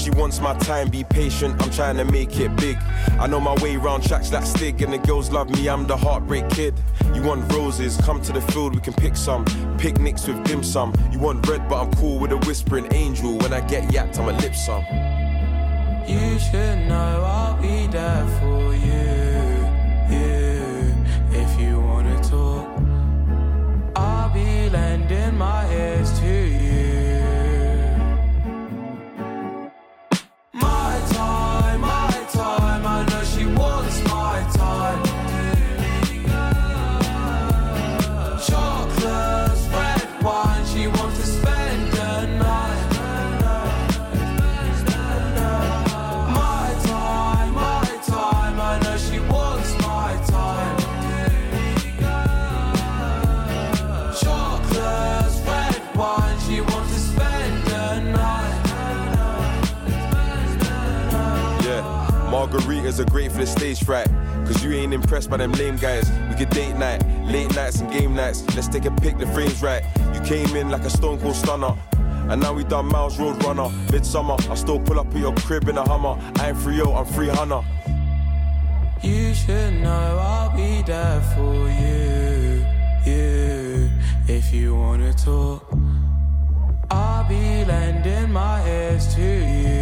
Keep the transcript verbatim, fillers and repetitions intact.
she wants my time, be patient, I'm trying to make it big. I know my way round tracks like Stig, and the girls love me, I'm the heartbreak kid. You want roses, come to the field, we can pick some. Picnics with dim sum. You want red, but I'm cool with a whispering angel. When I get yapped, I'm a lip sum. You should know I'll be there for you, you. If you wanna talk, I'll be lending my ears to you. My time, my time, I know she wants my time. Chocolates, red wine, she wants to spend the night. My time, my time, I know she wants my time. Chocolates, red wine, she wants to spend the night. Yeah, margaritas are great for the stage fright. Cause you ain't impressed by them lame guys. We could date night, late nights and game nights. Let's take a pic, the frame's right. You came in like a stone cold stunner, and now we done Miles Road Runner. Midsummer, I still pull up at your crib in a Hummer. I ain't free, yo, I'm free Hunter. You should know I'll be there for you, you. If you wanna talk, I'll be lending my ears to you.